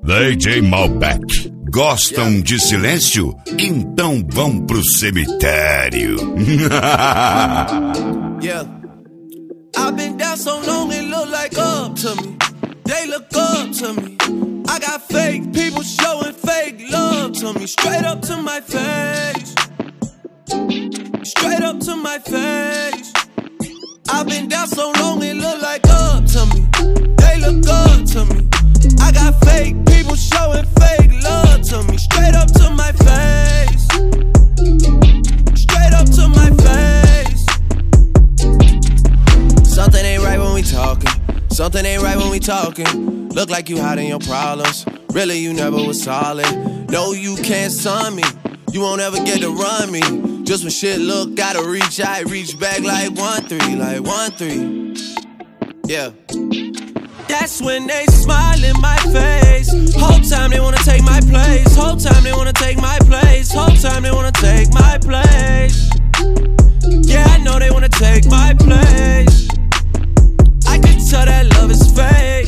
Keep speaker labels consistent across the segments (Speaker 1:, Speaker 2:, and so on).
Speaker 1: DJ Malbec. Gostam de silêncio? Então vão pro cemitério.
Speaker 2: Yeah. I've been down so long it look like up to me. They look up to me. I got fake people showing fake love to me. Straight up to my face. Straight up to my face. I've been down so long it look like up to me. They look up to me. I got fake people showing fake love to me. Straight up to my face. Straight up to my face. Something ain't right when we talking. Something ain't right when we talking. Look like you hiding your problems. Really you never was solid. No, you can't son me. You won't ever get to run me. Just when shit look gotta reach, I reach back like 1-3, like 1-3. Yeah. That's when they smile in my face. Whole time they wanna take my place. Whole time they wanna take my place. Whole time they wanna take my place. Yeah, I know they wanna take my place. I can tell that love is fake.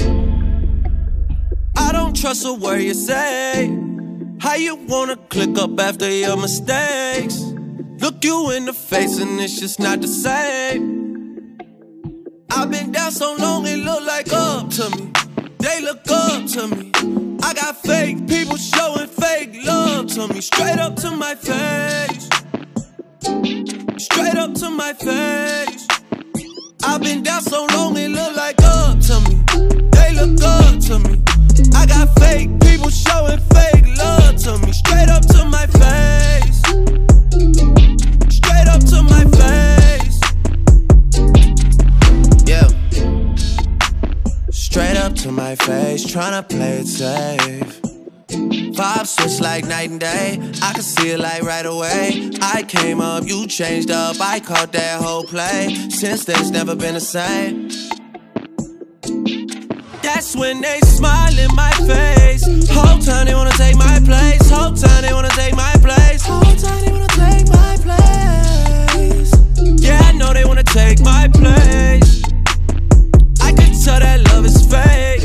Speaker 2: I don't trust a word you say. How you wanna click up after your mistakes? Look you in the face and it's just not the same. I've been down so long it look like up to me. They look up to me. I got fake people showing fake love to me. Straight up to my face. Straight up to my face. I've been down so long it look like up to me. They look up to me. I got fake people showing fake love to me. Straight up to my face. Straight up to my face. Yeah. Straight up to my face, tryna play it safe. Vibe switch like night and day. I can see it like right away. I came up, you changed up. I caught that whole play. Since then it's never been the same. That's when they smile in my face. Whole time they wanna take my place. Whole time they wanna take my place. Whole time they wanna take my place. Yeah, I know they wanna take my place. I can tell that love is fake.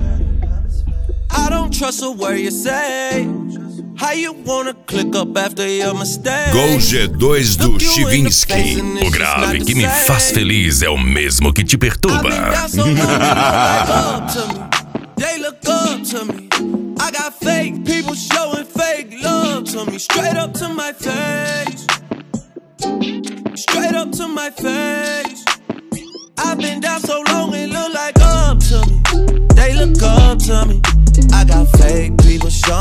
Speaker 2: I don't trust a word you say. How you wanna click up after your mistake?
Speaker 1: Gol G2 do Chivinsky.
Speaker 3: O grave que me faz feliz é o mesmo que te perturba.
Speaker 2: They look up to me. I got fake people showing fake love to me. Straight up to my face. Straight up to my face. I've been down so long it look like up to me. They look up to me. I got fake people showing